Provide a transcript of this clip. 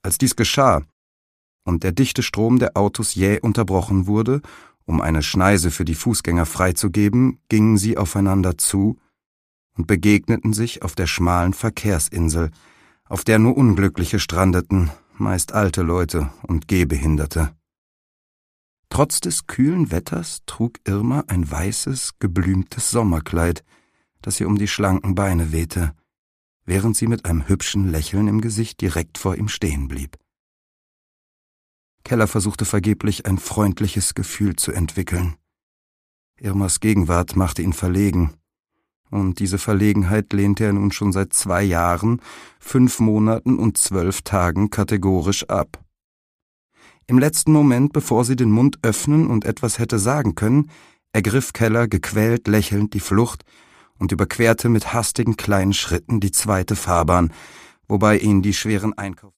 Als dies geschah und der dichte Strom der Autos jäh unterbrochen wurde, um eine Schneise für die Fußgänger freizugeben, gingen sie aufeinander zu und begegneten sich auf der schmalen Verkehrsinsel, auf der nur Unglückliche strandeten, meist alte Leute und Gehbehinderte. Trotz des kühlen Wetters trug Irma ein weißes, geblümtes Sommerkleid, das ihr um die schlanken Beine wehte, während sie mit einem hübschen Lächeln im Gesicht direkt vor ihm stehen blieb. Keller versuchte vergeblich, ein freundliches Gefühl zu entwickeln. Irmas Gegenwart machte ihn verlegen, und diese Verlegenheit lehnte er nun schon seit 2 Jahren, 5 Monaten und 12 Tagen kategorisch ab. Im letzten Moment, bevor sie den Mund öffnen und etwas hätte sagen können, ergriff Keller gequält lächelnd die Flucht und überquerte mit hastigen kleinen Schritten die 2. Fahrbahn, wobei ihn die schweren